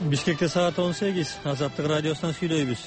Бишкекте саат 18. Азаттык радиосунан сүйлөйбүз.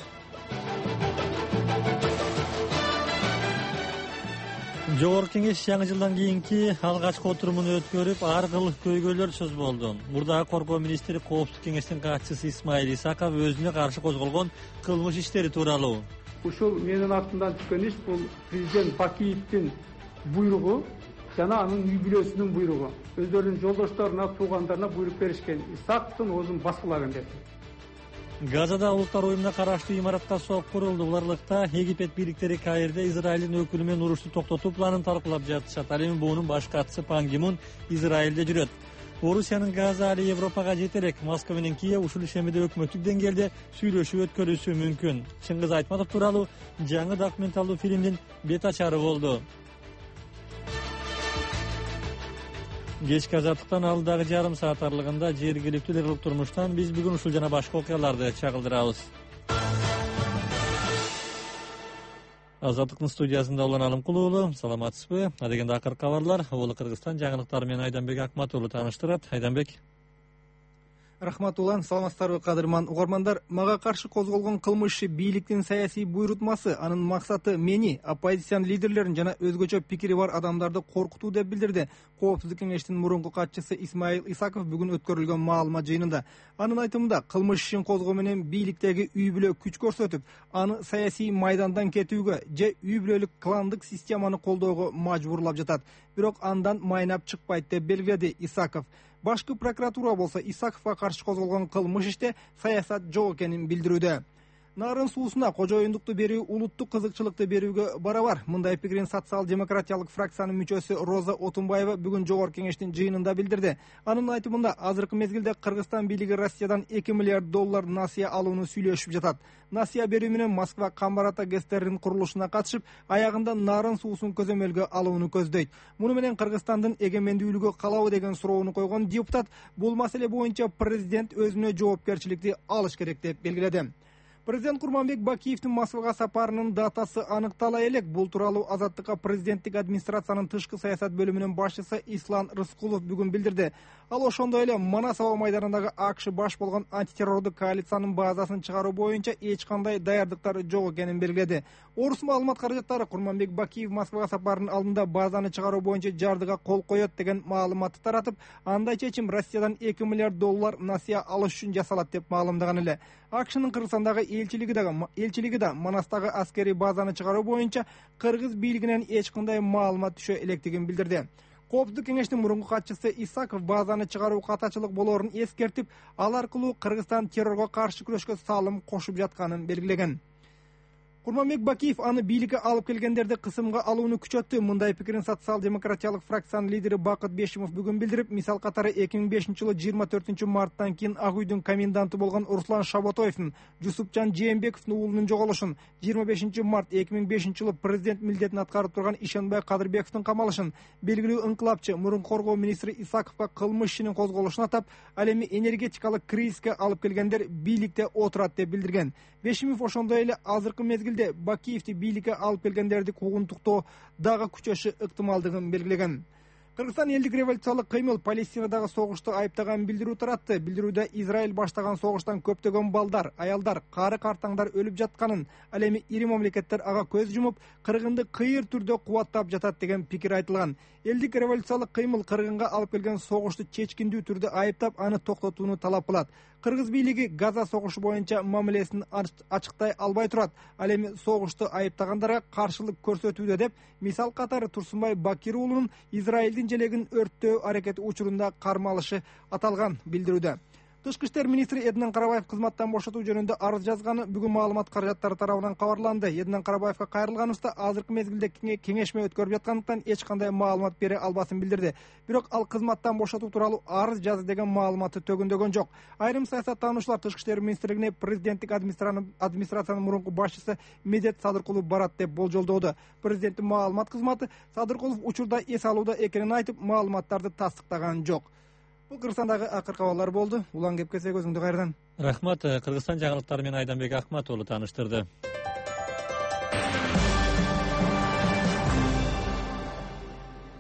Жогорку Кеңеш жаңы жылдан кийинки алгачкы отурумун өткөрүп, ар кыл көйгөйлөр сөз болду. Мурдагы коргоо министри Коопсуздук кеңештин катчысы Исмаил Исаков өзүнө каршы козголгон кылмыш иштери тууралуу. Ушул менин артымдан чыккан иш бул президент Бакиевдин буйругу жана анын үй бүлөсүнүн буйругу. Өздөрүнүн жолдошторуна, туугандарына буйрук беришкен. Исаковдун оозун баскылаган деп. Газада улуттар уюмуна караштуу имаратка сок курулду. Буларлыкта Египет бийликтери Каирде Израилдин өкүлү менен урушту токтотуу планын талкуулап жатышат. Ал эми буунун баш катчысы Пан Ги Мун Израилде жүрөт. Орусиянын газы али Европага жетерек. Москва менен Киев ушул ишемиде өкмөттүк деңгээлде сүйлөшүү өткөрүшү мүмкүн. Чыңгыз Айтматов тууралуу жаңы документалдуу фильмдин бет ачары болду. Кечки азаттыктан алдыдагы жарым саат аралыгында жергиликтүү эле турмуштан биз бүгүн ушул жана башка окуяларды чагылдырабыз. Азаттыктын студиясында Улан Алымкулуу, саламатсызбы? Адегенде акыркы кабарлар Оболу Кыргызстан жаңылыктары менен Айданбек Акмат уулу тааныштырат. Айданбек. Рахмат Улан, саламатсыздарбы кадырман угармандар. Мага каршы козголгон кылмыш бийликтин саясий буйрутмасы, анын максаты мени, оппозициянын лидерлерин жана өзгөчө пикири бар адамдарды коркутуу деп билдирди Коопсуздук кеңештин мурунку катчысы Исмаил Исаков бүгүн өткөрүлгөн маалымат жыйынында. Анын айтымында, кылмыш ишин козгоо менен бийликтеги үй бүлө күч көрсөтүп, аны саясий майдандан кетүүгө же үй бүлөлүк кландык системаны колдоого мажбурлап жатат. Бирок андан майнап чыкпайт деп белгиледи Исаков. Башкы прокуратура болсо Исаковго каршы козголгон кылмыш иште саясат жок экенин билдирүүдө. Нарын суусуна кожоюндукту берүү улуттук кызыкчылыкты берүүгө барабар. Мындай пикирин социал-демократиялык фракциянын мүчөсү Роза Отунбаева бүгүн жогорку кеңештин жыйынында билдирди. Анын айтымында, азыркы мезгилде Кыргызстан бийлиги Россиядан 2 миллиард доллар насыя алууну сүйлөшүп жатат. Насыя берүү менен Москва Камбарата ГЭСтеринин курулушуна катышып, аягында нарын суусун көзөмөлгө алууну көздөйт. Муну менен Кыргызстандын эгемендүүлүгү калабы деген суроону койгон депутат бул маселе боюнча президент өзүнө жоопкерчиликти алыш керек деп белгиледи. Президент Курманбек Бакиевдин Москвага сапарынын датасы аныктала элек. Бул тууралуу Азаттыкка президенттик администрациянын тышкы саясат бөлүмүнүн башчысы Ислам Рыскулов бүгүн билдирди. Ал ошондой эле Манас аба майданындагы АКШ баш болгон антитеррордук коалициянын базасын чыгаруу боюнча эч кандай даярдыктар жок экенин белгиледи. Орус маалымат каражаттары Курманбек Бакиев Москвага сапарынын алдында базаны чыгаруу боюнча жардыга кол коет деген маалыматты таратып, андай чечим Россиядан 2 миллиард доллар насыя алыш үчүн жасалат деп маалымдаган эле. АКШнын Кыргызстандагы элчилиги да Манастагы аскерий базаны чыгаруу боюнча кыргыз бийлигинен эч кандай маалымат түшө электигин билдирди. Коопсуздук кеңештин мурунку катчысы Исаков базаны чыгаруу катачылык болоорун эскертип, ал аркылуу Кыргызстан террорго каршы күрөшкө салым кошуп жатканын белгилеген. Курманбек Бакиев аны бийликке алып келгендерди кысымга алууну күчөттү. Мындай пикирин социал-демократиялык фракциянын лидери Бакыт Бешимов бүгүн билдирип, мисал катары 2005-жылы 24-марттан кийин Ак үйдүн коменданты болгон Руслан Шаботоевдун, Жусупжан Жээнбековдун уулунун жоголушун, 25-март 2005-жылы президент милдетин аткарып турган Ишенбай Кадырбековдун камалышын, белгилүү ыңкылапчы мурунку коргоо министри Исаковго кылмыш ишинин козголушун атап, ал эми энергетикалык кризиске алып келгендер бийликте отурат деп билдирген. Бешимов ошондой эле азыркы мезгилде Бакиевди бийликке алып келгендерди куугунтуктоо дагы күчөшү ыктымалдыгын белгилеген. Кыргызстан элдик революциялык кыймыл Палестинадагы согушту айыптаган билдирүү таратты. Билдирүүдө Израиль баштаган согуштан көптөгөн балдар, аялдар, кары картаңдар өлүп жатканын, ал эми ири мамлекеттер ага көз жумуп, кыргынды кыйыр түрдө кубаттап жатат деген пикир айтылган. Элдик революциялык кыймыл кыргынга алып келген согушту чечкиндүү түрдө айыптап, аны токтотууну талап кылат. Кыргыз бийлиги Газа согушу боюнча мамилесин ачыктай албай турат. Ал эми согушту айыптагандарга каршылык көрсөтүүдө деп, мисал катары Турсунбай Бакир уулунун Израилдин желегин өрттөө аракети учурунда кармалышы аталган билдирүүдө. Тышкы иштер министри Эднен Карабаев кызматтан бошотуу жөнүндө арыз жазганы бүгүн маалымат каражаттары тарабынан кабарланды. Эднен Карабаевга кайрылганыбызда азыркы мезгилде кеңешме өткөрүп жаткандыктан эч кандай маалымат бере албасын билдирди. Бирок ал кызматтан бошотуу тууралуу арыз жазды деген маалыматты төгүндөгөн жок. Айрым саясаттануучулар Тышкы иштер министрлигине президенттик администрациянын мурунку башчысы Медет Садыркулов барат деп болжолдоодо. Президенттин маалымат кызматы Садыркулов учурда эс алууда экенин айтып, маалыматтарды тастыктаган жок. Бул Кыргызстандагы акыркы кабарлар болду. Улан кеп келсе көзүңдү кайрадан. Рахмат. Кыргызстан жаңылыктары менен Айданбек Акмат уулу тааныштырды.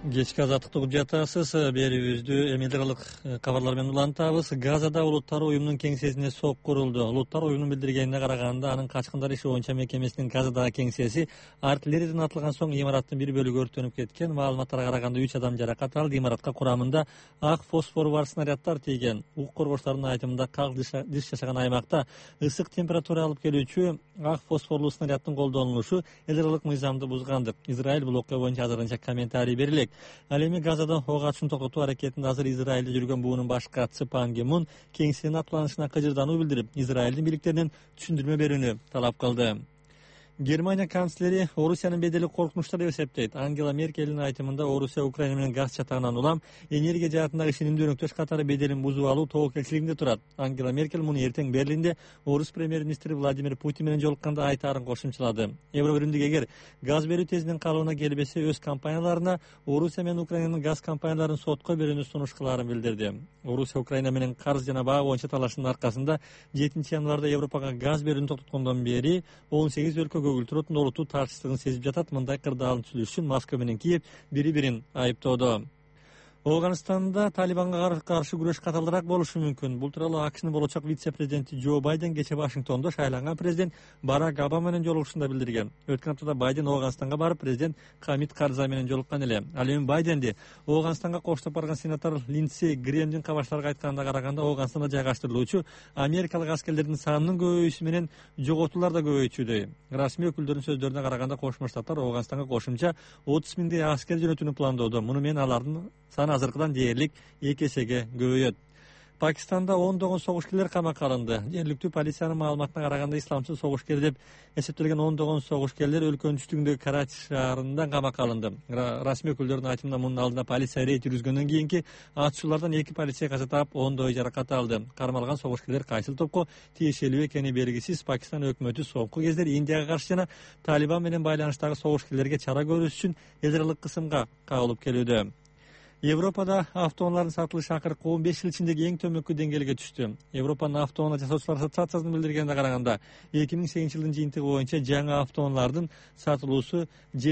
Кечки азаттыктык жатасыз. Берүүбүздү эмилдик кабарлар менен улантабыз. Газада улуттар уюмунун кеңсесине сок курулду. Улуттар уюмунун билдиргенине караганда, анын качкындар иши боюнча мекемесинин Газадагы кеңсеси артиллерияден атылган соң имараттын бир бөлүгү өрттөнүп кеткен. Маалыматтарга караганда 3 адам жаракат алды. Имаратка курамында ак фосфору бар снаряддар тийген. Укук коргоочтордун айтымында как диш жашаган аймакта ысык температура алып келүүчү ак фосфорлуу снаряддын колдонулушу ядролук мыйзамды бузгандыр. Израиль бул окуя боюнча азырынча комментарий бере элек. Ал эми Газадан ок атышын токтотуу аракетинде азыр Израилде жүргөн буунун баш катчысы Пан Ги Мун кеңсенин атланышына кыжырдануу билдирип, Израилдин бийликтеринен түшүндүрмө берүүнү талап кылды. Германия канцлери Орусиянын бедели коркунучта деп эсептейт. Ангела Меркелдин айтымында Орусия Украина менен газ чатагынан улам энергия жаатындагы ишенимдүү өнөктөш катары беделин бузуп алуу тобокелчилигинде турат. Ангела Меркель муну эртең Берлинде орус премьер-министри Владимир Путин менен жолукканда айтаарын кошумчалады. Евробиримдик эгер газ берүү тезинен калыбына келбесе, өз компанияларына Орусия менен Украинанын газ компанияларын сотко берүүнү сунуш кылаарын билдирди. Орусия Украина менен карыз жана баа боюнча талашынын аркасында 7 январда Европага газ берүүнү токтоткондон бери 18 өлкө көгүлтүрөт олуттуу тартыштыгын сезип жатат. Мындай кырдаалын түзүү үчүн Москва менен Киев бири-бирин айыптоодо. Афганистанда Талибанга каршы күрөш каталыраак болушу мүмкүн. Бул тууралуу АКШнын болочок вице-президенти Джо Байден кече Вашингтондо шайланган президент Барак Обама менен жолугушууда билдирген. Өткөн аптада Байден Афганистанга барып, президент Хамид Карзай менен жолуккан эле. Ал эми Байденди Афганистанга коштоп барган сенатор Линдси Гремдин кабарчыларга айтканына караганда, Афганистанда жайгаштырылуучу америкалык аскерлердин санынын көбөйүүсү менен жоготуулар да көбөйчүдөй. Расмий өкүлдөрдүн сөздөрүнө караганда, Кошмо Штаттар Афганистанга кошумча 30 миңдей аскер жөнөтүүнү пландоодо. Муну менен алардын саны азыркыдан дээрлик 2 эсеге көбөйөт. Пакистанда ондогон согушкерлер камакка алынды. Жергиликтүү полициянын маалыматына караганда, исламчыл согушкер деп эсептелген ондогон согушкерлер өлкөнүн түштүгүндөгү Карачи шаарында камакка алынды. Расмий өкүлдөрдүн айтымында, мунун алдында полиция рейд жүргүзгөндөн кийинки атышуулардан 2 полиция каза таап, 10 жаракат алды. Кармалган согушкерлер кайсыл топко тиешелүү экени белгисиз. Пакистан өкмөтү соңку кездери Индияга каршы жана Талибан менен байланыштагы согушкерлерге чара көрүүсү үчүн ядролук кысымга кабылып келүүдө. Европада автоунаалардын сатылышы акыркы 15 жыл ичиндеги эң төмөнкү деңгээлге түштү. Европанын автоунаа жасоочулар ассоциациясынын билдиргенине караганда, 2008 жылдын жыйынтыгы боюнча жаңы автоунаалардын сатылуусу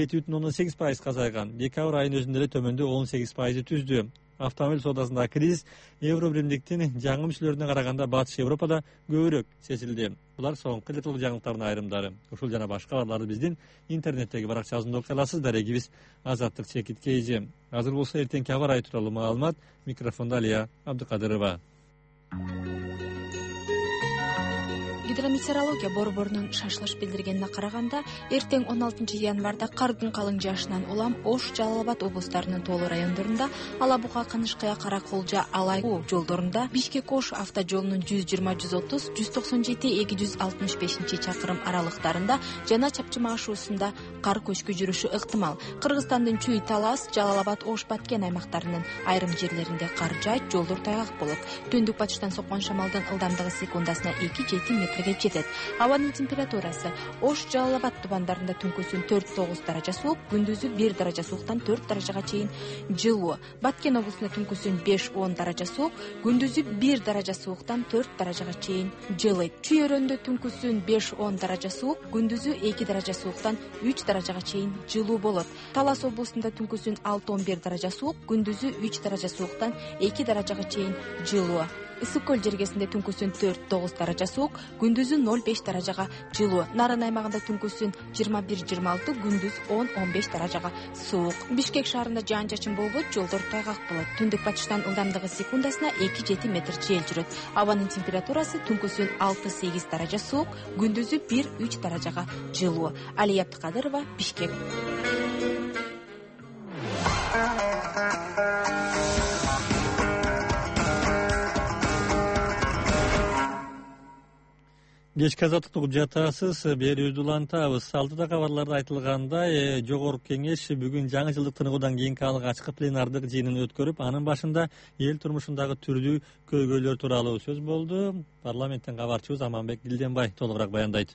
7,8% азайган. Декабрь айынын өзүндө эле төмөндөө 18% түздү. Автомобиль соодасындагы кризис Евробиримдиктин жаңы мүчөлөрүнө караганда Батыш Европада көбүрөөк сезилди. Булар соңку эле жаңылыктардын айрымдары. Ушул жана башка кабарларды биздин интернеттеги баракчабыздан окуй аласыз. Дарегибиз Азаттык Чекит Кейжи. Азыр болсо эртеңки аба ырайы тууралуу маалымат. Микрофондо Алия Абдыкадырова. Гидрометеорология борборунун шашылыш билдиргенине караганда, эртең 16 январда кардын калың жаашынан улам Ош, Жалал Абад облустарынын тоолуу райондорунда, Ала Бука, Канышкая, Караколжа, Алай жолдорунда, Бишкек-Ош автожолунун 120-130, 197-265 чакырым аралыктарында жана Чапчыма ашуусунда кар көчкү жүрүшү ыктымал. Кыргызстандын Чүй, Талас, Жалал Абад, Ош, Баткен аймактарынын айрым жерлеринде кар жаайт, жолдор тайгак болот. Түндүк батыштан соккон шамалдын ылдамдыгы секундасына 2-7 метрге жетет. Абанын температурасы Ош, Жалал Абад тубандарында түнкүсүн 4-9 даража суук, күндүзү 1 даража сууктан 4 даражага чейин жылуу. Баткен облусунда түнкүсүн 5-10 даража суук, күндүзү 1 даража сууктан 4 даражага чейин жылыйт. Чүй өрөөндө түнкүсүн 5-10 даража суук, күндүзү 2 даража сууктан 3 даражага чейин жылуу болот. Талас облусунда түнкүсүн 6-11 даража суук, күндүзү 3 даража сууктан 2 даражага чейин жылуу. Ысык көл жергесинде түнкүсүн 4-9 даража суук, күндүзү 0-5 даражага жылуу. Нарын аймагында түнкүсүн 21-26, күндүз 10-15 даражага суук. Бишкек шаарында жаан-чачын болбойт, жолдор тайгак болот. Түндүк батыштан ылдамдыгы секундасына 2-7 метр жел жүрөт. Абанын температурасы түнкүсүн 6-8 даража суук, күндүзү 1-3 даражага жылуу. Алия Абдыкадырова, Бишкек. Кечки азаттык жатасыз. Берүүбүздү улантабыз. Алдыда кабарларда айтылгандай, Жогорку Кеңеш бүгүн жаңы жылдык тыныгуудан кийинки алык ачкы пленардык жыйынын өткөрүп, анын башында эл турмушундагы түрдүү көйгөйлөр тууралуу сөз болду. Парламенттен кабарчыбыз Аманбек Дилденбай толугураак баяндайт.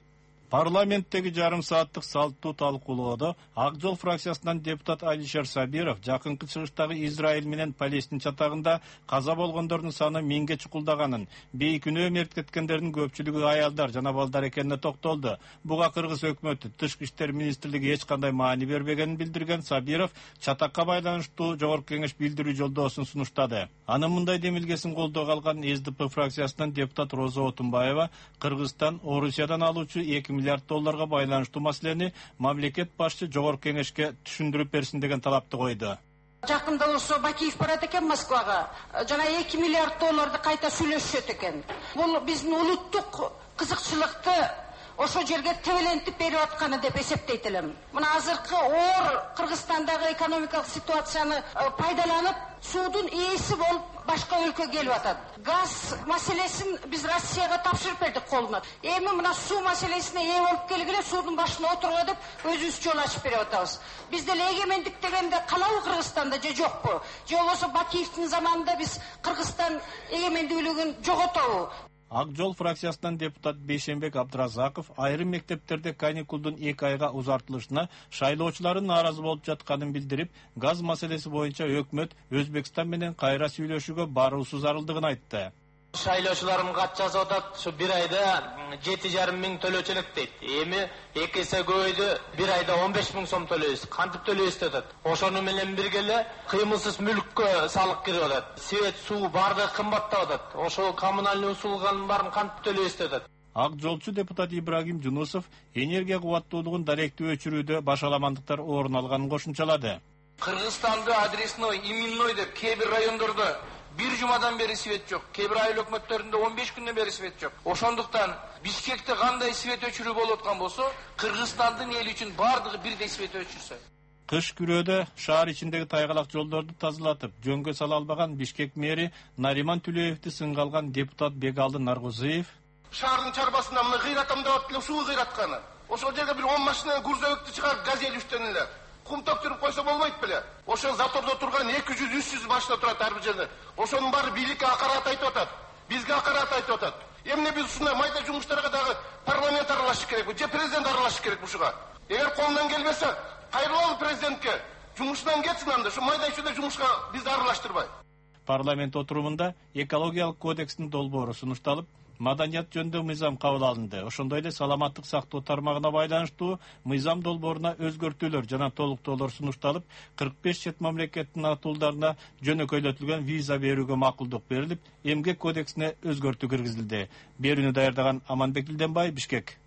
Парламенттеги жарым сааттык салттуу талкуулоодо Ак жол фракциясынан депутат Алишер Сабиров жакынкы чыгыштагы Израиль менен Палестин чатагында каза болгондордун саны 1000ге чукулдаганын, бейкүнөө мерт кеткендердин көпчүлүгү аялдар жана балдар экенине токтолду. Буга Кыргыз өкмөтү Тышкы иштер министрлиги эч кандай маани бербегенин билдирген Сабиров чатакка байланыштуу Жогорку Кеңеш билдирүү жолдоосун сунуштады. Анын мындай демилгесин колдоого алган СДП фракциясынан депутат Роза Отунбаева Кыргызстан Орусиядан алуучу 2 миллиард долларга байланыштуу маселени мамлекет башчы Жогорку Кеңешке түшүндүрүп берсин деген талапты койду. Жакында ошо Бакиев барат экен Москвага, жана 2 миллиард долларды кайта сүйлөшүшөт экен. Бул биздин улуттук кызыкчылыкты ошо жерге тебелентип берип атканы деп эсептейт элем. Мына азыркы оор Кыргызстандагы экономикалык ситуацияны пайдаланып, суудун ээси болуп башка өлкөгө келип атат. Газ маселесин биз Россияга тапшырып бердик колуна. Эми мына суу маселесине ээ болуп келгиле суудун башына отургула деп өзүбүз жол ачып берип атабыз. Биз деле эгемендик дегенде калабы Кыргызстанда же жокпу? Же болбосо Бакиевдин заманында биз Кыргызстан эгемендүүлүгүн жоготобу? Ак жол фракциясынан депутат Бейшенбек Абдыразаков айрым мектептерде каникулдун 2 айга узартылышына шайлоочулардын нааразы болуп жатканын билдирип, газ маселеси боюнча өкмөт Өзбекстан менен кайра сүйлөшүүгө баруусу зарылдыгын айтты. Шайлоочуларым кат жазып атат, ушу 1 айда 7,5 миң төлөөчү элек дейт. Эми 2 эсе көбөйдү, 1 айда 15 миң сом төлөйбүз. Кантип төлөйбүз деп атат. Ошону менен бирге эле кыймылсыз мүлккө салык кирип атат. Свет, суу баардыгы кымбаттап атат. Ошо коммунальный услуганын баарын кантип төлөйбүз деп атат. Ак жолчу депутат Ибрагим Жунусов энергия кубаттуулугун даректүү өчүрүүдө башаламандыктар орун алганын кошумчалады. Кыргызстанды адресной, именной деп кээ бир райондордо 1 жумадан бери свет жок. Кээ бир айыл өкмөттөрүндө 15 күндөн бери свет жок. Ошондуктан Бишкекте кандай свет өчүрүү болуп аткан болсо, Кыргызстандын эли үчүн баардыгы бирдей свет өчүрсө. Кыш күрөөдө шаар ичиндеги тайгалак жолдорду тазалатып, жөнгө сала албаган Бишкек мэри Нариман Түлөевди сынга алган депутат Бегалды Наргузиев шаардын чарбасында мына кыйратам деп атып суу кыйратканы. Ошол жерге бир 10 машина грузовикти чыгарып газель үстөн эле кум төктүрүп койсо болбойт беле? Ошо затордо турган 200-300 машина турат ар бир жерде. Ошонун баары бийликке акарат айтып атат. Бизге акарат айтып атат. Эмне биз ушундай майда жумуштарга дагы парламент аралашыш керекпи? Же президент аралашыш керек ушуга? Эгер колунан келбесе, кайрылалы президентке. Жумушунан кетсин анда, ушу майда ичинде жумушка бизди аралаштырбай. Парламент отурумунда экологиялык кодекстин долбоору сунушталып, маданият жөнүндө мыйзам кабыл алынды. Ошондой эле саламаттык сактоо тармагына байланыштуу мыйзам долбооруна өзгөртүүлөр жана толуктоолор сунушталып, 45 чет мамлекеттин атуулдарына жөнөкөйлөтүлгөн виза берүүгө макулдук берилип, эмгек кодексине өзгөртүү киргизилди. Берүүнү даярдаган Аманбек Илденбай, Бишкек.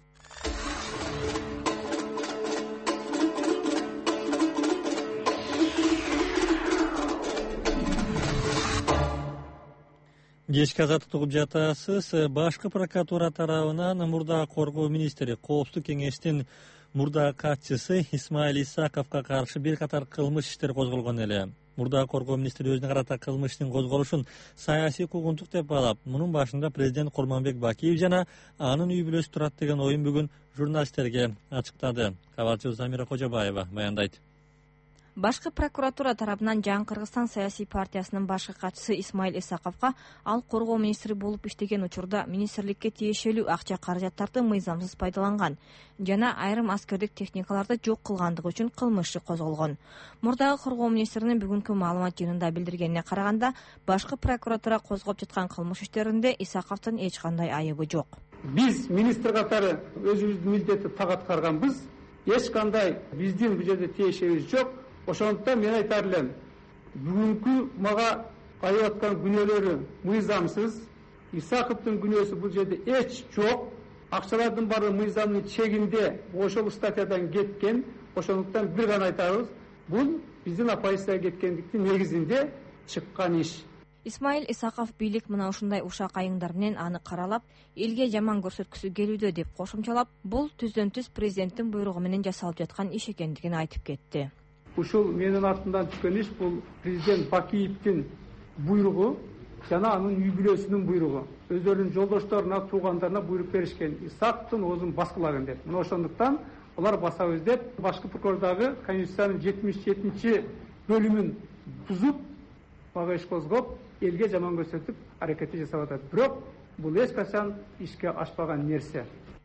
Кечки азаттыкты угуп жатасыз. Башкы прокуратура тарабынан мурда коргоо министри, Коопсуздук кеңештин мурда катчысы Исмаил Исаковго каршы бир катар кылмыш иштер козголгон эле. Мурда коргоо министри өзүнө карата кылмыш иштин козголушун саясий куугунтук деп баалап, мунун башында президент Курманбек Бакиев жана анын үй бүлөсү турат деген оюн бүгүн журналисттерге ачыктады. Кабарчыбыз Замира Кожобаева баяндайт. Башкы прокуратура тарабынан Жаңы Кыргызстан саясий партиясынын башкы катчысы Исмаил Исаковго ал коргоо министри болуп иштеген учурда министрликке тиешелүү акча каражаттарды мыйзамсыз пайдаланган жана айрым аскердик техникаларды жок кылгандыгы үчүн кылмыш иши козголгон. Мурдагы коргоо министринин бүгүнкү маалымат жыйынында билдиргенине караганда, башкы прокуратура козгоп жаткан кылмыш иштеринде Исаковдун эч кандай айыбы жок. Биз министр катары өзүбүздүн милдетти так аткарганбыз. Эч кандай биздин бул жерде тиешебиз жок. Ошондуктан мен айтар элем, бүгүнкү мага айып аткан күнөөлөрү мыйзамсыз, Исаковдун күнөөсү бул жерде эч жок. Акчалардын баары мыйзамдын чегинде ошол статьядан кеткен. Ошондуктан бир гана айтабыз, бул биздин оппозицияга кеткендиктин негизинде чыккан иш. Исмаил Исаков бийлик мына ушундай ушак айыңдар менен аны каралап, элге жаман көрсөткүсү келүүдө деп кошумчалап, бул түздөн-түз президенттин буйругу менен жасалып жаткан иш экендигин айтып кетти. Ушул менин артымдан түшкөн иш бул президент Бакиевдин буйругу жана анын үй бүлөсүнүн буйругу. Өздөрүнүн жолдошторуна, туугандарына буйрук беришкен. Исаковдун оозун баскылаган деп. Мына ошондуктан алар басабыз деп башкы прокурордагы Конституциянын 77 бөлүмүн бузуп, мага иш козгоп, элге жаман көрсөтүп аракети жасап атат. Бирок бул эч качан ишке ашпаган нерсе.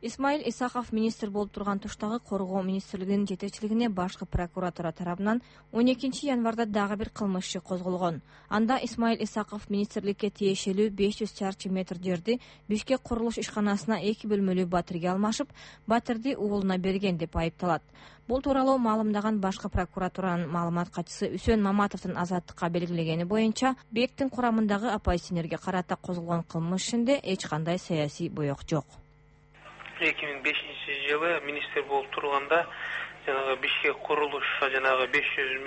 Исмаил Исаков министр болуп турган туштагы коргоо министрлигинин жетекчилигине башкы прокуратура тарабынан 12 январда дагы бир кылмыш иши козголгон. Анда Исмаил Исаков министрликке тиешелүү 500 чарчы метр жерди Бишкек курулуш ишканасына 2 бөлмөлүү батирге алмашып, батирди уулуна берген деп айыпталат. Бул тууралуу маалымдаган башкы прокуратуранын маалымат катчысы Үсөн Маматовдун азаттыкка белгилегени боюнча, БЕКтин курамындагы оппозиционерге карата козголгон кылмыш ишинде эч кандай саясий боек жок. 2005-жылы министр болуп турганда жанагы Бишкек курулушка жанагы 500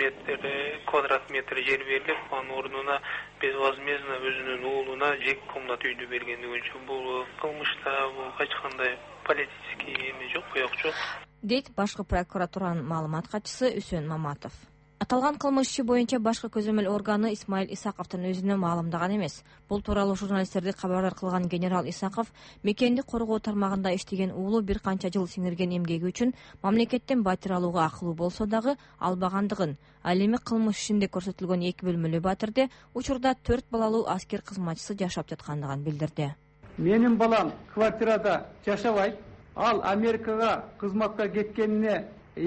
квадрат метр жер берилип, анын ордуна безвозмездно өзүнүн уулуна жеке комнат үйдү бергендиги үчүн бул кылмышта эч кандай политический эме жок, боек жок, дейт башкы прокуратуранын маалымат катчысы Үсөн Маматов. Аталган кылмыш иши боюнча башкы көзөмөл органы Исмаил Исаковдун өзүнө маалымдаган эмес. Бул тууралуу журналисттерди кабардар кылган генерал Исаков мекенди коргоо тармагында иштеген уулу бир канча жыл сиңирген эмгеги үчүн мамлекеттен батир алууга акылуу болсо дагы албагандыгын, ал эми кылмыш ишинде көрсөтүлгөн 2 бөлмөлүү батирде учурда 4 балалуу аскер кызматчысы жашап жаткандыгын билдирди. Менин балам квартирада жашабайт. Ал Америкага кызматка кеткенине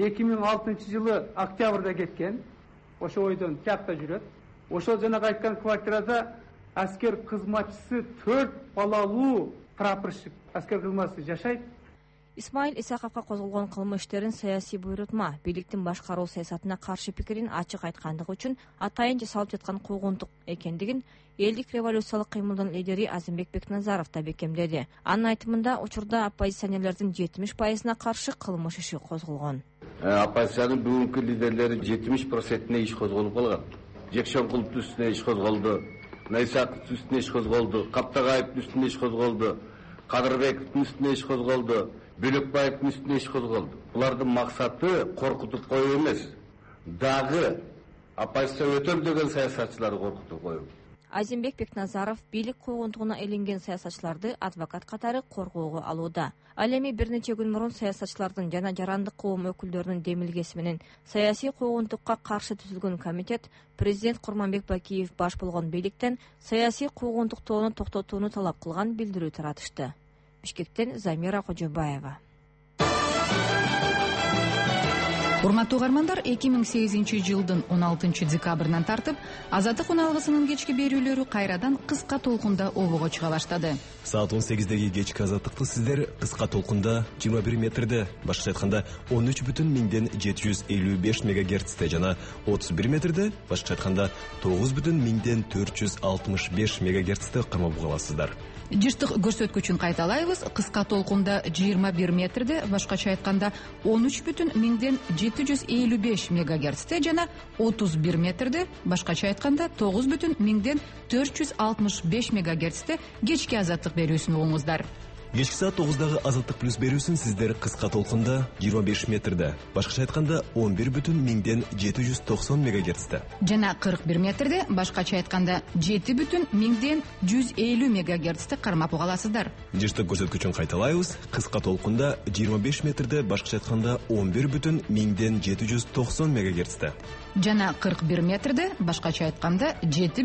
2006 жылы октябрда кеткен. Ошо ойдон тиякта жүрөт. Ошо жанагы айткан квартирада аскер кызматчысы 4 балалуу прапорщик аскер кызматчысы жашайт. Исмаил Исаковго козголгон кылмыш иштерин саясий буйрутма, бийликтин башкаруу саясатына каршы пикирин ачык айткандыгы үчүн атайын жасалып жаткан куугунтук экендигин элдик революциялык кыймылдын лидери Азимбек Бекназаров да бекемдеди. Анын айтымында учурда оппозиционерлердин 70%-на каршы кылмыш иши козголгон. Оппозициянын бүгүнкү лидерлери 70%-не иш козголуп калган. Жекшенкуловдун үстүнө иш козголду, Найсаковдун үстүнө иш козголду, Каптагаевдин үстүнө иш козголду, Кадырбековдун үстүнө иш козголду, Бөлөкбаевдин үстүнө иш козголду. Булардын максаты коркутуп коюу эмес, дагы оппозиция өтөм деген саясатчыларды коркутуп коюу. Азимбек Бекназаров бийлик куугунтугуна илинген саясатчыларды адвокат катары коргоого алууда. Ал эми бир нече күн мурун саясатчылардын жана жарандык коом өкүлдөрүнүн демилгеси менен саясий куугунтукка каршы түзүлгөн комитет президент Курманбек Бакиев баш болгон бийликтен саясий куугунтуктоону токтотууну талап кылган билдирүү таратышты. Бишкектен Замира Кожобаева. Урматтуу угармандар, 2008 жылдын 16 декабрынан тартып, Азаттык уналгысынын кечки берүүлөрү кайрадан кыска толкунда обого чыга баштады. Саат 18-деги кечки Азаттыкты сиздер кыска толкунда 21 метрде, башкача айтканда 13,755 мегагерцте жана 31 метрде, башкача айтканда 9,465 мегагерцте кармап каласыздар. Жыштык көрсөткүчүн кайталайбыз. Кыска толкунда 21 метрде, башкача айтканда 13,755 мегагерцте жана 31 метрде, башкача айтканда 9,465 мегагерцте кечки Азаттык берүүсүн угуңуздар. Кечки саат 9-дагы Азаттык плюс берүүсүн сиздер кыска толкунда 25 метрде, башкача айтканда 11,790 мегагерцте. Жана 41 метрде, башкача айтканда 7,150 мегагерцте кармап каласыздар. Жыштык көрсөткүчүн кайталайбыз. Кыска толкунда 25 метрде, башкача айтканда 11,790 мегагерцте. Жана 41 метрде, башкача айтканда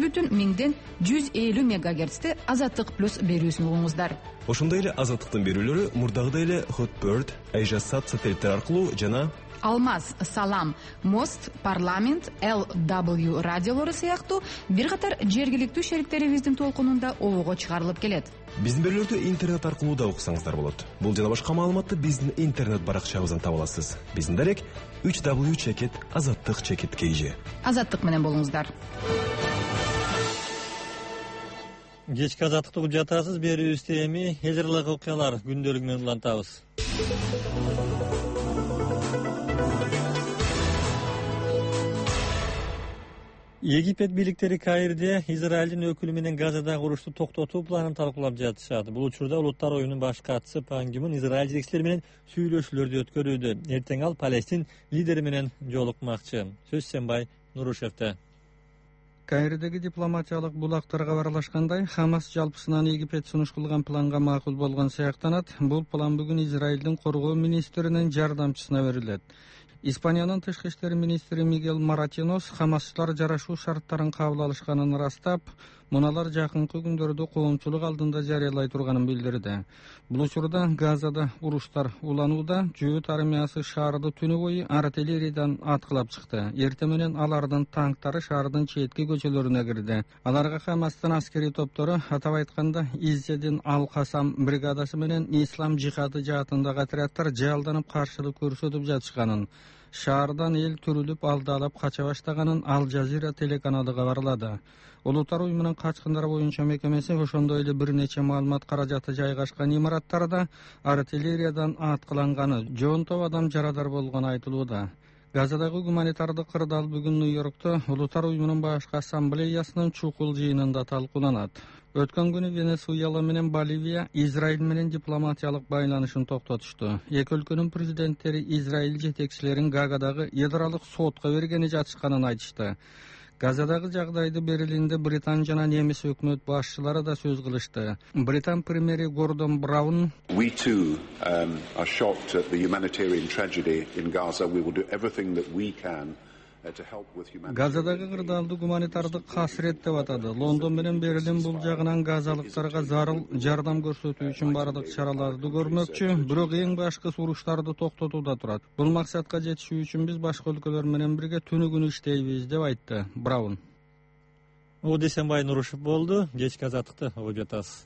7,150 мегагерцте Азаттык плюс берүүсүн угуңуздар. Ошондой эле Азаттыктын берүүлөрү мурдагыдай эле Hotbird, Айжасат сателиттер аркылуу жана Алмаз, Салам, Мост, Парламент, LW радиолору сыяктуу бир катар жергиликтүү шериктерибиздин толкунунда обого чыгарылып келет. Биздин берүүлөрдү интернет аркылуу да уксаңыздар болот. Бул жана башка маалыматты биздин интернет баракчабыздан таба аласыз. Биздин дарек www.azattik.kg. Азаттык менен болуңуздар. Кечки Азаттыкты угуп жатасыз. Берүүбүздө эми эл аралык окуялар күндөлүгү менен улантабыз. Египет бийликтери Каирде Израилдин өкүлү менен Газадагы урушту токтотуу планын талкуулап жатышат. Бул учурда Улуттар оюнунун баш катчысы Пан Ги Мун Израиль жетекчилери менен сүйлөшүүлөрдү өткөрүүдө. Эртең ал Палестин лидери менен жолукмакчы. Сөз Сенбай Нурушевте. Каирдеги дипломатиялык булактарга барлашкандай, Хамас жалпысынан Египет сунуш кылган планга макул болгон сыяктанат. Бул план бүгүн Израилдин коргоо министринин жардамчысына берилет. Испаниянын тышкы иштер министри Мигел Маратинос Хамасчылар жарашуу шарттарын кабыл алышканын ырастап, муналар жакынкы күндөрдө коомчулук алдында жарыялай турганын билдирди. Бул учурда Газада уруштар уланууда. Жүйөт армиясы шаарды түнү бою артиллериядан аткылап чыкты. Эртең менен алардын танктары шаардын четки көчөлөрүнө кирди. Аларга Хамастын аскери топтору, атап айтканда Иззедин Ал-Касам бригадасы менен Ислам жихады жаатындагы отряддар жалданып каршылык көрсөтүп жатышканын, шаардан эл түрүлүп алдалап кача баштаганын Ал Жазира телеканалы кабарлады. Улуттар уюмунун качкындар боюнча мекемеси ошондой эле бир нече маалымат каражаты жайгашкан имараттарда артиллериядан аткыланганы, жоон топ адам жарадар болгону айтылууда. Газадагы гуманитардык кырдаал бүгүн Нью-Йоркто Улуттар уюмунун башкы ассамблеясынын чукул жыйынында талкууланат. Өткөн күнү Венесуэла менен Боливия Израиль менен дипломатиялык байланышын токтотушту. Эки өлкөнүн президенттери Израиль жетекчилерин Гаагадагы ядролук сотко бергени жатышканын айтышты. Газадагы жагдайды Берлинде Британ жана немис өкмөт башчылары да сөз кылышты. Британ премьери Гордон Браун We too are shocked at the humanitarian tragedy in Gaza. We will do everything that we can to help with humanitarian. Газадагы кырдаалды гуманитардык касырет деп атады. Лондон менен Берлин бул жагынан газалыктарга зарыл жардам көрсөтүү үчүн бардык чараларды көрмөкчү, бирок эң башкы уруштарды токтотууда турат. Бул максатка жетишүү үчүн биз башка өлкөлөр менен бирге түнү күнү иштейбиз деп айтты Браун. Дүйсенбай Нурушев болду. Кечки азаттыкты угуп жатасыз.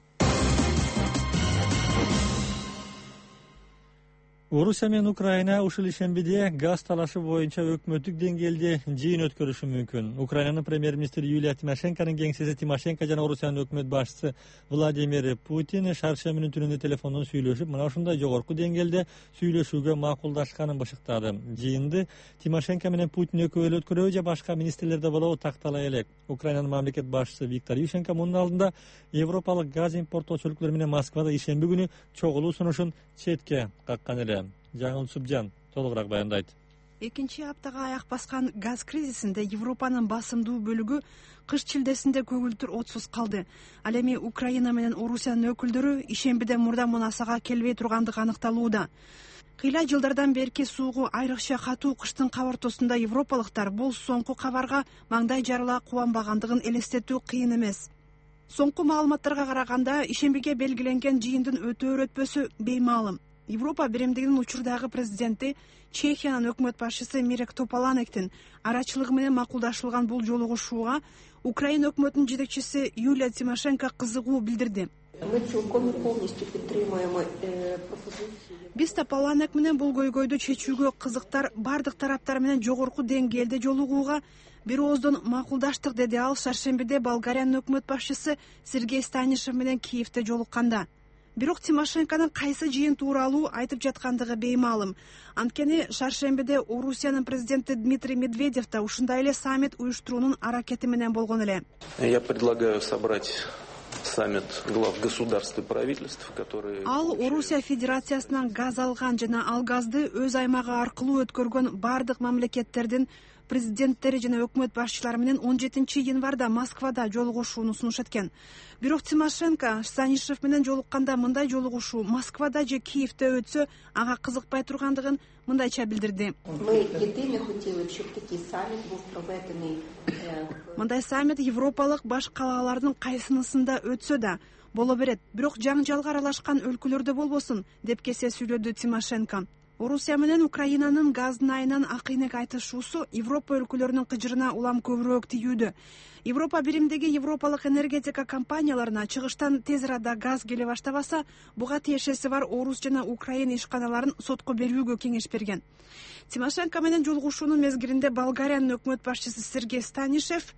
Орусия менен Украина ушул ишембиде газ талашы боюнча өкмөттүк деңгээлде жыйын өткөрүшү мүмкүн. Украинанын премьер-министри Юлия Тимошенконун кеңсеси Тимошенко жана Орусиянын өкмөт башчысы Владимир Путин шаршембинин түнүндө телефондон сүйлөшүп, мына ушундай жогорку деңгээлде сүйлөшүүгө макулдашканын бышыктады. Жыйынды Тимошенко менен Путин экөө өткөрөбү же башка министрлерде болобу такталай элек. Украинанын мамлекет башчысы Виктор Ющенко мунун алдында европалык газ импорттоочу өлкөлөр менен Москвада ишемби күнү чогулуу сунушун четке каккан эле. Жаңыл Субжан толугураак баяндайт. Экинчи аптага аяк баскан газ кризисинде Европанын басымдуу бөлүгү кыш чилдесинде көгүлтүр отсуз калды. Ал эми Украина менен Орусиянын өкүлдөрү ишембиде мурда мунасага келбей тургандыгы аныкталууда. Кыйла жылдардан берки суугу айрыкча катуу кыштын кабартосунда европалыктар бул соңку кабарга маңдай жарыла кубанбагандыгын элестетүү кыйын эмес. Соңку маалыматтарга караганда ишембиге белгиленген жыйындын өтөөр өтпөсү беймаалым. Европа биримдигинин учурдагы президенти Чехиянын өкмөт башчысы Мирек Топаланектин арачылыгы менен макулдашылган бул жолугушууга Украина өкмөтүнүн жетекчиси Юлия Тимошенко кызыгуу билдирди. Биз Топаланек менен бул көйгөйдү чечүүгө кызыктар бардык тараптар менен жогорку деңгээлде жолугууга бир ооздон макулдаштык, деди ал шаршембиде Болгариянын өкмөт башчысы Сергей Станишев менен Киевде жолукканда. Бирок Тимошенконун кайсы жыйын тууралуу айтып жаткандыгы беймаалым. Анткени шаршембиде Орусиянын президенти Дмитрий Медведев да ушундай эле саммит уюштуруунун аракети менен болгон эле. Я предлагаю собрать саммит глав государств и правительств, которые... Ал Орусия Федерациясынан газ алган жана ал газды өз аймагы аркылуу өткөргөн бардык мамлекеттердин президенттери жана өкмөт башчылары менен 17-январда Москвада жолугушууну сунуш эткен. Бирок Тимошенко Станишев менен жолукканда мындай жолугушуу Москвада же Киевде өтсө ага кызыкпай тургандыгын мындайча билдирди. Мындай саммит европалык баш калаалардын кайсынысында өтсө да боло берет, бирок жаңжалга аралашкан өлкөлөрдө болбосун, деп кесе сүйлөдү Тимошенко. Орусия менен Украинанын газдын айынан акыйнек айтышуусу Европа өлкөлөрүнүн кыжырына улам көбүрөөк тийүүдө. Европа биримдиги европалык энергетика компанияларына чыгыштан тез арада газ келе баштабаса, буга тиешеси бар Орус жана Украина ишканаларын сотко берүүгө кеңеш берген. Тимошенко менен жолугушуунун мезгилинде Болгариянын өкмөт башчысы Сергей Станишев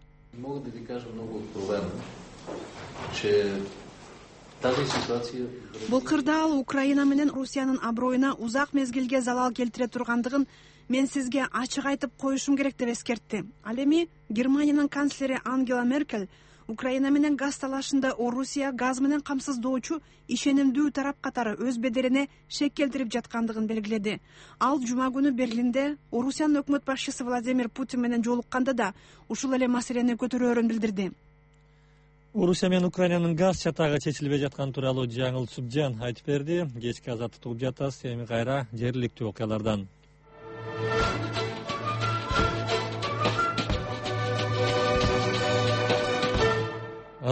бул кырдаал Украина менен Русиянын аброюна узак мезгилге залал келтире тургандыгын мен сизге ачык айтып коюшум керек деп эскертти. Ал эми Германиянын канцлери Ангела Меркель Украина менен газ талашында Орусия газ менен камсыздоочу ишенимдүү тарап катары өз беделине шек келтирип жаткандыгын белгиледи. Ал жума күнү Берлинде Орусиянын өкмөт башчысы Владимир Путин менен жолукканда да ушул эле маселени көтөрөөрүн билдирди. Орусия менен Украинанын газ чатагы чечилбей жаткан тууралуу Жаңыл Субжан айтып берди. Кечки азаттыкты угуп жатасыз. Эми кайра жергиликтүү окуялардан.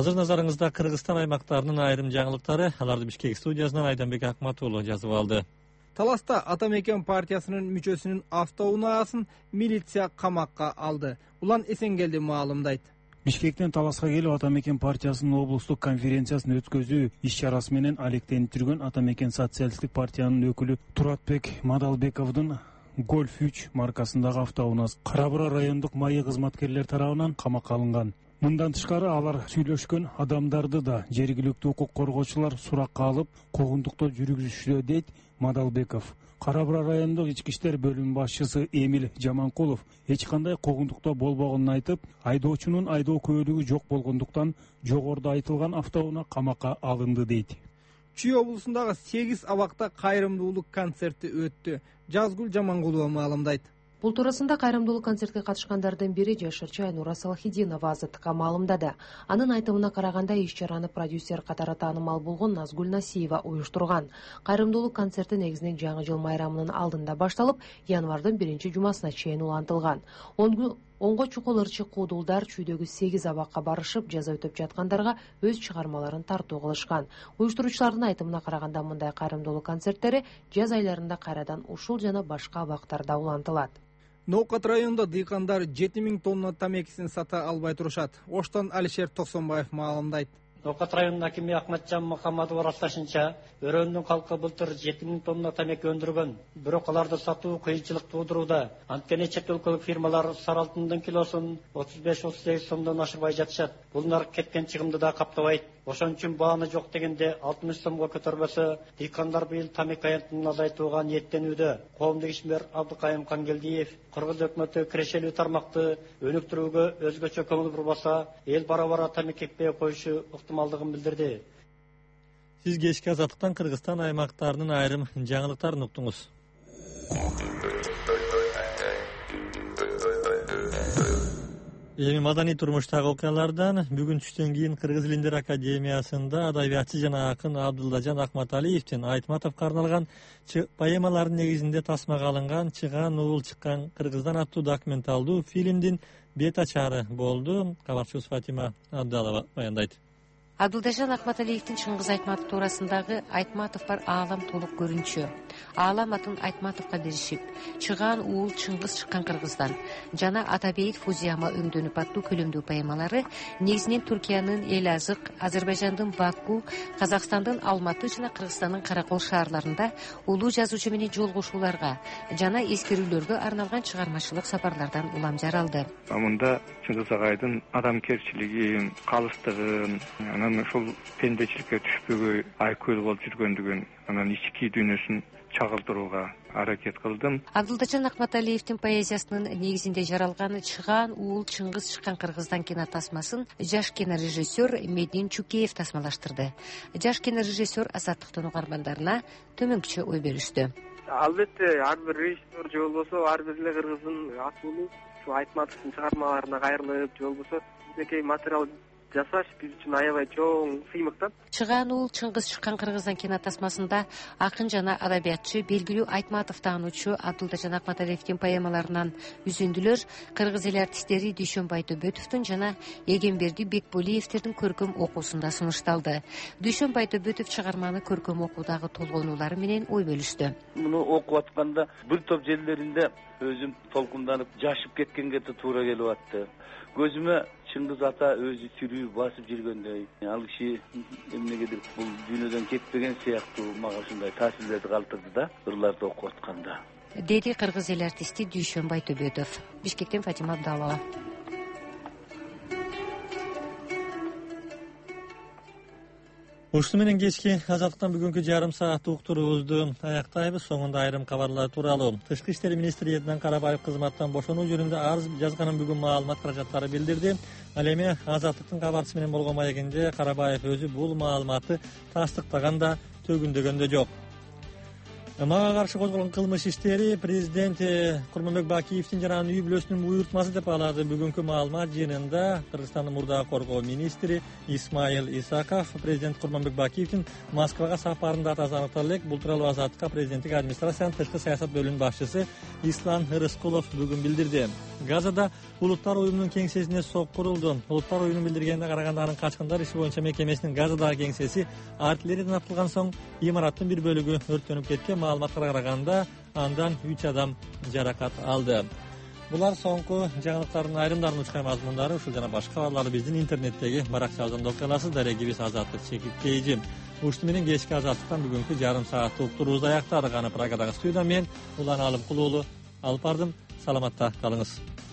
Азыр назарыңызда Кыргызстан аймактарынын айрым жаңылыктары. Аларды Бишкек студиясынан Айданбек Акматулы жазып алды. Таласта Атамекен партиясынын мүчөсүнүн автоунаасын милиция камакка алды. Улан Эсенгелди маалымдайт. Бишкектен Таласка келип Атамекен партиясынын облустук конференциясын өткөзүү иш-чарасы менен алектенип жүргөн Атамекен социалисттик партиянын өкүлү Туратбек Мадалбековдун Golf 3 маркасындагы автоунаасы Кара Бура райондук майы кызматкерлер тарабынан камакка алынган. Мындан тышкары алар сүйлөшкөн адамдарды да жергиликтүү укук коргоочулар суракка алып, куугунтукта жүргүзүшүдө, дейт Мадалбеков. Кара Бура райондук ички иштер бөлүмү башчысы Эмил Жаманкулов эч кандай куугунтукта болбогонун айтып, айдоочунун айдоо күбөлүгү жок болгондуктан жогоруда айтылган автоунаа камакка алынды, дейт. Чүй облусундагы 8 абакта кайрымдуулук концерти өттү. Жазгүл Жамангулова маалымдайт. Бул туурасында кайрымдуулук концертке катышкандардын бири жашырчы Айнура Салахидинова Азаттыкка маалымдады. Анын айтымына караганда иш-чараны продюсер катары таанымал болгон Назгүл Насиева уюштурган. Кайрымдуулук концерти негизинен жаңы жыл майрамынын алдында башталып, январдын 1-жумасына чейин улантылган. Онго чукул ырчы куудулдар чүйдөгү 8 абакка барышып, жаза өтөп жаткандарга өз чыгармаларын тартуу кылышкан. Уюштуруучулардын айтымына караганда мындай кайрымдуулук концерттери жаз айларында кайрадан ушул жана башка абактарда улантылат. Ноокат районунда дыйкандар 7000 тонна тамекисин сата албай турушат. Оштон Алишер Токсонбаев маалымдайт. Ноокат районунун акими Акматжан Мухаммадов атташынча, өрөөнүн калкы былтыр 7000 тонна тамеки өндүргөн. Бирок аларды сатуу кыйынчылык туудурууда. Анткени чет өлкөлүк фирмалар сары алтындын килосун 35-38 сомдон ашырбай жатышат. Бул нарк кеткен чыгымды да каптабайт. Ошон үчүн бааны жок дегенде 60 сомго көтөрбөсө, дыйкандар быйыл тамек аянтын азайтууга ниеттенүүдө. Коомдук ишмер Абдыкайым Кангелдиев Кыргыз өкмөтү кирешелүү тармакты өнүктүрүүгө өзгөчө көңүл бурбаса, эл бара-бара тамек экпей коюшу ыктымалдыгын билдирди. Сиз кечки Азаттыктан Кыргызстан аймактарынын айрым жаңылыктарын уктуңуз. Эми маданий турмуштагы окуялардан бүгүн түштөн кийин Кыргыз Илиндер академиясында адабиятчы жана акын Абдылдажан Акматалиевдин Айтматовго арналган поэмалардын негизинде тасмага алынган Чыган уул чыккан Кыргыздан аттуу документалдуу фильмдин бет ачары болду. Кабарчыбыз Фатима Абдалова баяндайт. Абдылдажан Акматалиевдин Чыңгыз Айтматов туурасындагы Айтматов бар аалам толук көрүнчү. Аалам атын Айтматовго беришип, Чыган уул Чыңгыз чыккан Кыргыздан жана Атабейит Фузияма өңдөнүп аттуу көлөмдүү поэмалары негизинен Түркиянын Элазык, Азербайжандын Баку, Казакстандын Алматы жана Кыргызстандын Каракол шаарларында улуу жазуучу менен жолугушууларга жана эскерүүлөргө арналган чыгармачылык сапарлардан улам жаралды. Мында Чыңгыз агайдын адамгерчилиги, калыстыгын, анан ушул пендечиликке түшпөгөй айкөл болуп жүргөндүгүн, анан ички дүйнөсүн чагылдырууга аракет кылдым. Абдылдажан Акматалиевдин поэзиясынын негизинде жаралган Чыган уул Чыңгыз чыккан Кыргыздан кинотасмасын жаш кинорежиссер Медин Чукеев тасмалаштырды. Жаш кинорежиссер Азаттыктын угармандарына төмөнкүчө ой беришти. Албетте, ар бир режиссер же болбосо ар бир эле кыргыздын атуулу ушу Айтматовдун чыгармаларына кайрылып, же болбосо бизинекей материал жасаш биз үчүн аябай чоң сыймык да. Чыган уул Чыңгыз чыккан Кыргыздан кинотасмасында акын жана адабиятчы, белгилүү Айтматов таануучу Абдылдажан Акматалиевдин поэмаларынан үзүндүлөр кыргыз эл артисттери Дүйшөнбай Төбөтовдун жана Эгемберди Бекболиевдердин көркөм окуусунда сунушталды. Дүйшөнбай Төбөтов чыгарманы көркөм окуудагы толгонуулары менен ой бөлүштү. Муну окуп атканда бир топ жерлеринде өзүм толкунданып жашып кеткенге туура келип атты. Көзүмө Чыңгыз ата өзү тирүү басып жүргөндөй, ал киши эмнегедир бул дүйнөдөн кетпеген сыяктуу мага ушундай таасирлерди калтырды да, ырларды окуп атканда. Деди кыргыз эл артисти Дүйшөнбай Төбөтов. Бишкектен Фатима Абдалова. Ушуну менен кечки Азаттыктан бүгүнкү жарым сааттык уктуруубузду аяктайбыз. Соңунда айрым кабарлар тууралуу. Тышкы иштер министрлигинен Карабаев кызматтан бошонуу жөнүндө арыз жазганын бүгүн маалымат каражаттары билдирди. Ал эми Азаттыктын кабарчысы менен болгон маегинде Карабаев өзү бул маалыматты тастыктаган да төгүндөгөн да жок. Мага каршы козголгон кылмыш иштери президент Курманбек Бакиевдин жана анын үй бүлөсүнүн буйрутмасы деп алады. Бүгүнкү маалымат жыйынында Кыргызстандын мурдагы коргоо министри Исмаил Исаков президент Курманбек Бакиевдин Москвага сапарын датасы аныкталып элек. Бул тууралуу Азаттыкка президенттик администрациянын тышкы саясат бөлүмүнүн башчысы Ислам Рыскулов бүгүн билдирди. Газада Улуттар уюмунун кеңсесине сок курулду. Улуттар уюмунун билдиргенине караганда анын качкындар иши боюнча мекемесинин Газадагы кеңсеси артиллериядан атылган соң имараттын бир бөлүгү өрттөнүп кеткен. Маалыматка караганда андан 3 адам жаракат алды. Булар соңку жаңылыктардын айрымдарын учкан мазмундары. Ушул жана башка кабарларды биздин интернеттеги баракчабыздан окуй аласыз. Дарегибиз Азаттык Чекикейжи. Ушуну менен кечки Азаттыктан бүгүнкү жарым сааттык уктуруубузду аяктадык. Аны Прагадагы студиядан мен Улан Алымкулуулу алып бардым. Саламатта калыңыз.